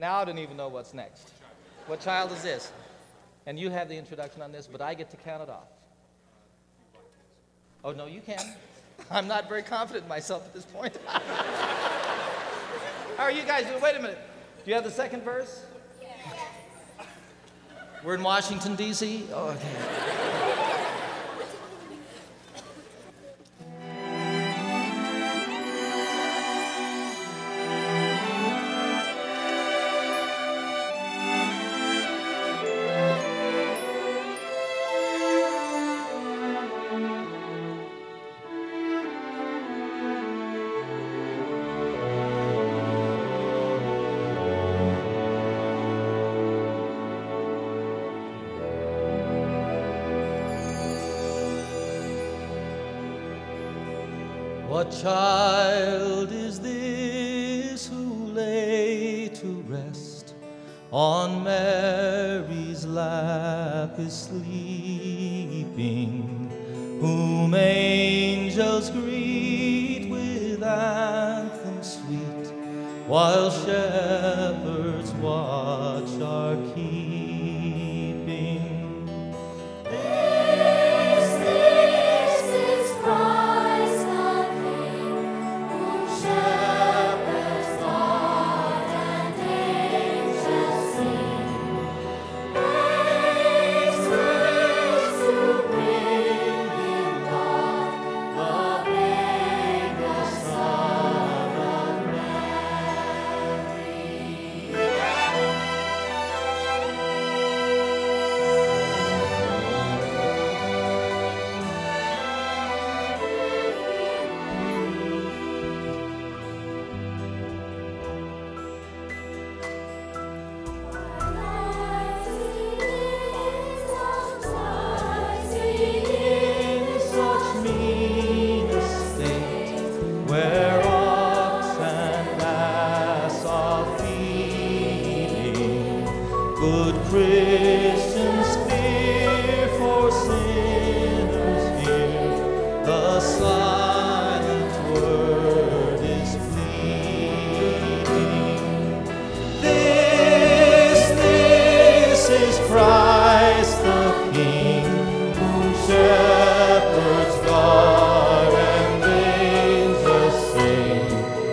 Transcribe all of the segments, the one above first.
Now I don't even know what's next. What child is this? And you have the introduction on this, but I get to count it off. Oh, no, you can. I'm not very confident in myself at this point. How are you guys doing? Wait a minute. Do you have the second verse? Yes. We're in Washington, D.C.? Oh, okay. What child is this who lay to rest on Mary's lap is sleeping, whom angels greet with anthems sweet, while shepherds watch are keeping? Good Christians fear, for sinners hear the silent word is pleading. This is Christ the King, whom shepherds guard and angels sing.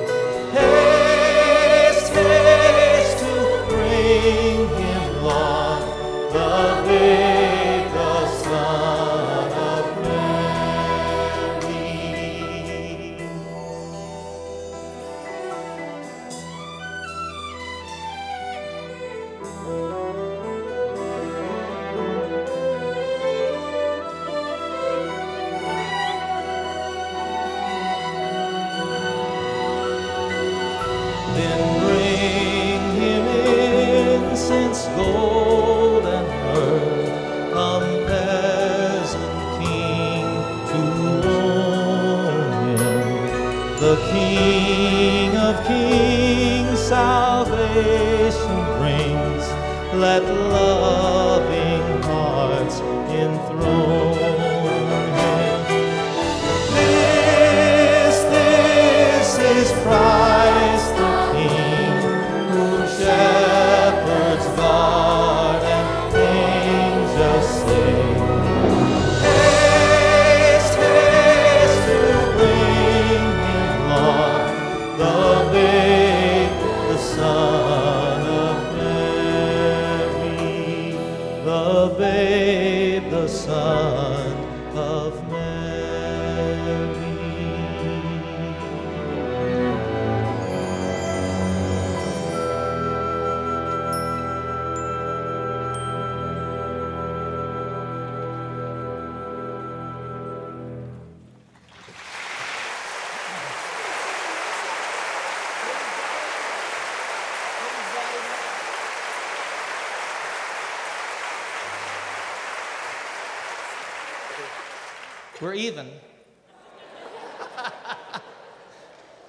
Haste, haste to bring him, Lord, the babe, the Son of Mary. Then bring him incense, gold and myrrh, come peasant king to own him. The King of kings salvation brings, let loving hearts enthrone him. This is Christ the King, whom shepherds guard and angels sing. Haste, haste to bring him, Lord, the babe, the Son of Mary, the babe, the Son of Mary. We're even.